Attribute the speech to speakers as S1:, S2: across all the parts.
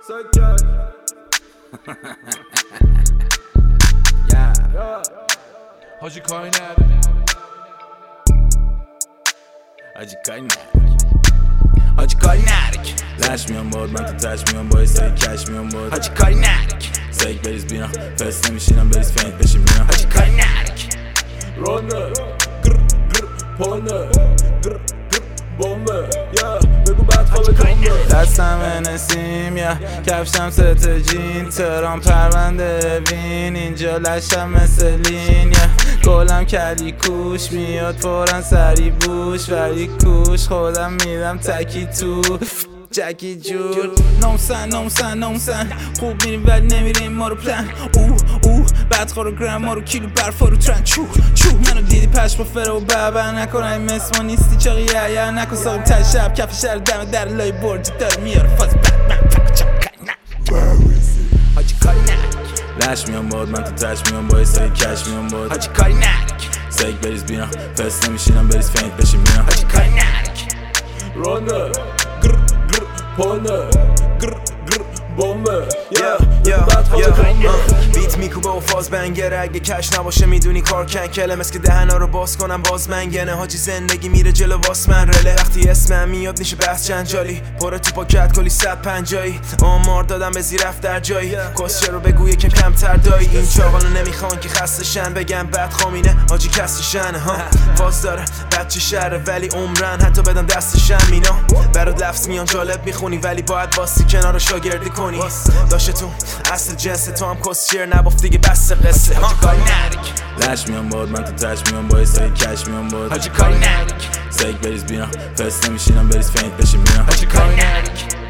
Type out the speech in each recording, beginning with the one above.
S1: حاجی کاری نداری
S2: حاجی کاری نداری حاجی کاری نداری لش میام باد من تو تش میام با سای کش میام باد حاجی کاری نداری سایک بریز بینا فست نمیشینم بریز فینت بشیم میرم حاجی کاری نداری
S3: رانه گر گر پانه گر گر بامبه یا بگو بعد خواب کامبه
S2: دستم نسیم یا کفشم ست جین ترام پرونده وین اینجا لشم مثل لین یا گلم کلی کوش میاد فورا سری بوش ولی کوش خودم میدم تکی تو جکی جور نومسن خوب میریم ولی نمیریم ما رو پلن بعد خورو گرم ما رو کیلو برفا رو ترن چو منو دیدی پش با فره و بابر نکن این مثل ما نیستی چاقی یا نکن ساقیم تر شب کف شهر دم در لای برجی داره میاره فاز بد حاجی کاری نداری لش میام باد من تو تش میام با سای کش میام باد حاجی کاری نداری سایک بریز بینا فست نمیشینم بریز فینت بشیم میرم حاجی کاری نداری
S3: رانه گر گر پانه گر گر بامبه یا بعد خواب کامبه
S4: بیت میکوبه و فاز بنگره اگه کش نباشه میدونی کار کنکله مثل که دهنا رو باز کنم باز منگنه حاجی زندگی میره جلو واس من رله وقتی اسمم میاد میشه بحث جنجالی پره تو پاکت کلی 150 آمار دادم به زیرفت در جایی کسچه رو بگو یکم کمتر دایی این چاقالو نمیخوان که خستشن بگم بد خامینه حاجی کسشنه ها فاز داره بچه شهره ولی عمرن حتی بدن دستشن مینا برات لفظ میان جالب میخونی ولی باید باسی کنار شاگردی کنی داشته تو اصل جنس تو هم کسچر نبافت دیگه بس قصه حاجی کاری نداری
S2: لش میام باد من تو تش میام با سای کش میام باد
S4: حاجی کاری نداری
S2: سایک بریز بینا فست نمیشینم بریز فینت بشیم میرم
S4: حاجی کاری نداری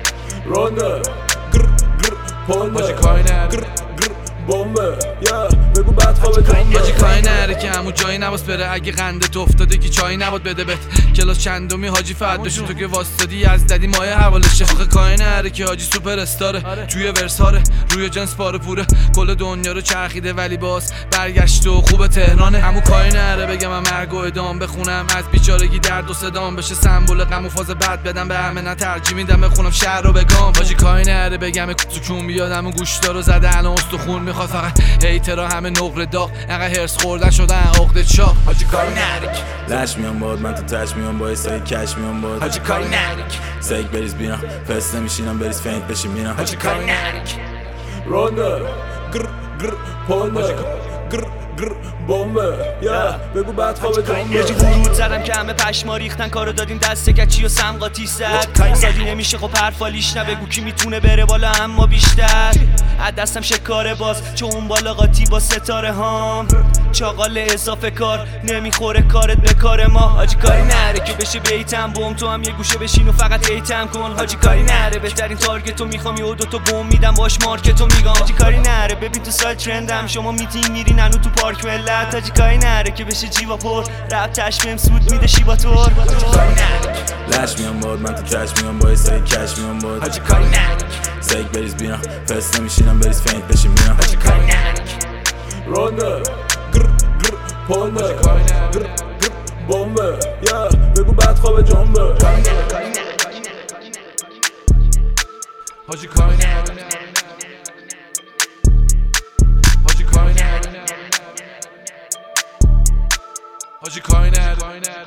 S3: رانه گر گر پانه
S1: حاجی کاری نداری
S3: گر گر بامبه یا بگو بعد خواب کامبه
S1: حاجی کاری نداره که همون جایی نباس بره اگه قندت افتاده که چایی نباد بده بهت کلاس چندمی حاجی فرداشون تو که واسطادی از ددی مایه حوالشه آخه کاری نداره که حاجی سوپر استاره توی ورساره روی جنس پاره پوره کل دنیا رو چرخیده ولی باز برگشت و خوب تهرانه همون کاری نداره بگم من مرگ و ادام بخونم از بیچارگی درد و صدام بشه سمبل غم و فاز بد بدم به همه نه ترجیح میدم بخونم شهر رو بگم حاجی کاری نداره بگم سکون بیاد همون گوشتا رو زده الان استخون میخواد فقط هیترا همه نقره داغ انقدر هرس خوردن شدن عقده چاق
S4: حاجی کاری نداری
S2: لش میام باد من تو تش میام با سای کش میام باد
S4: حاجی کاری نداری
S2: سایک بریز بینا فست نمیشینم بریز فینت بشیم میرم
S4: حاجی کاری نداری
S3: رانه گر گر پانه گر گر بامبه یا بگو بعد خواب کامبه
S5: یه جو ورود زدم که همه پشما ریختن کارو دادیم دست کچی و سمقاتی زد سادی نمیشه خب حرفالیش نبگو کی میتونه بره بالا اما بیشتر از دستم شکاره باز چون اون بالا قاطی با ستاره هام چاقال اضافه کار نمیخوره کارت به کار ما حاجی کاری نره که بشه بیتم بوم تو هم یه گوشه بشین و فقط ایتم کن حاجی کاری نره بهترین تارگتو میخوام یه دوتا بوم میدم باش مارکتو میگم حاجی کاری نره ببین تو سایت ترندم شما میتینگ میرین هنو تو پارک ملت حاجی کاری نره که بشه جیوا پر رپ تشمیم سود میده شیبا تور حاجی کاری نره
S2: لش میام باد من تو تش میام با سای کش میام باد
S4: حاجی کاری نداری
S2: سایک بریز بینا فست نمیشینم بریز فینت بشیم میرم
S4: حاجی کاری نداری
S3: رانه گر گر پانه گر گر بامبه یا بگو بعد خواب جنبه
S1: حاجی کاری نداری حاجی کاری نداری حاجی کاری نداری